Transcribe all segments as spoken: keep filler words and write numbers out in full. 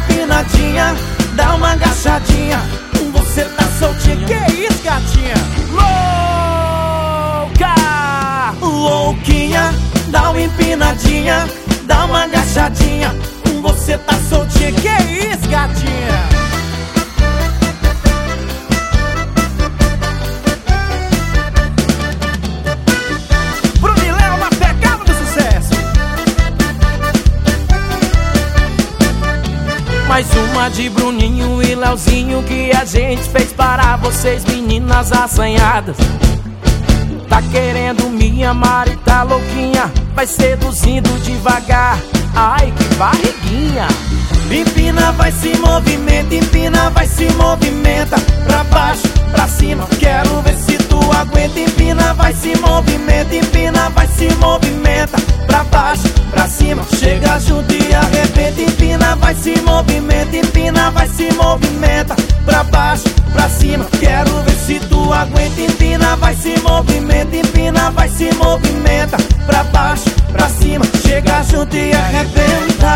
empinadinha, dá uma agachadinha. Você tá soltinha, que isso, gatinha? Louca! Louquinha, dá uma empinadinha, dá uma agachadinha. Você tá soltinha, que isso, gatinha? Bruno e Léo na pegada do sucesso. Mais uma de Bruninho e Leozinho que a gente fez para vocês, meninas assanhadas. Tá querendo me amar e tá louquinha, vai seduzindo devagar. Ai, que barriguinha! Empina, vai se movimenta, empina, vai se movimenta. Pra baixo, pra cima, quero ver se tu aguenta. Empina, vai se movimenta, empina, vai se movimenta. Pra baixo, pra cima, chega junto e arrebenta. Empina, vai se movimenta, empina, vai se movimenta. Pra baixo, pra cima, quero ver se tu aguenta. Empina, vai se movimenta, empina, vai se movimenta. Pra baixo, pra cima, chega junto e arrebenta.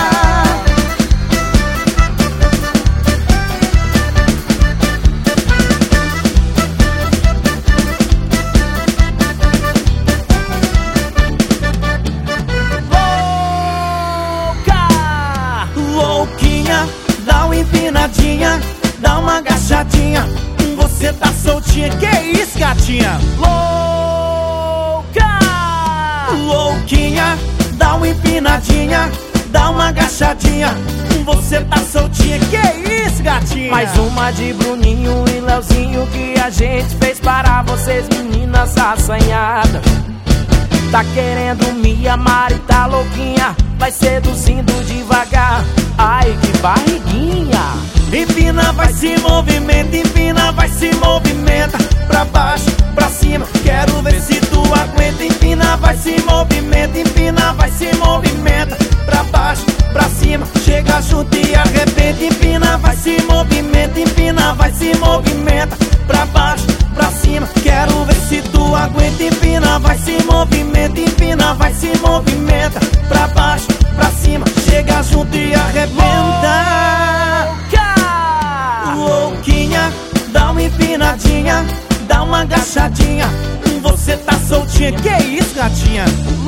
Louquinha, dá uma empinadinha, dá uma agachadinha. Você tá soltinha, que isso, gatinha? Louca! Louquinha, dá uma empinadinha, dá uma agachadinha. Você tá soltinha, que isso, gatinha? Mais uma de Bruninho e Leozinho que a gente fez para vocês, meninas assanhadas. Tá querendo me amar e tá louquinha, vai seduzindo devagar. Ai, que barriguinha! Empina, vai se movimenta, empina, vai se movimenta. Pra baixo, pra cima, quero ver se tu aguenta. Empina, vai se movimenta, empina, vai se movimenta. Pra baixo, pra cima, chega junto e arrebenta. Empina, vai se movimenta, empina, vai se movimenta. Pra baixo, pra cima, quero ver se tu aguenta. Empina, vai se movimenta, empina, vai se movimenta. Pra baixo, pra cima, chega junto e arrebenta. Louquinha, dá uma empinadinha, dá uma agachadinha. Você tá soltinha, que isso, gatinha?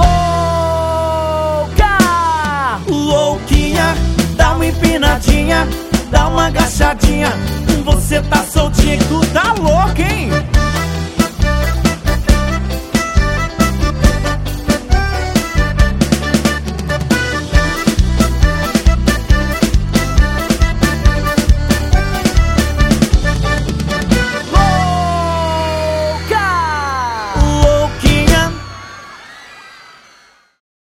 Louca! Louquinha, dá uma empinadinha, dá uma agachadinha. Você tá soltinha, tu tá louca, hein?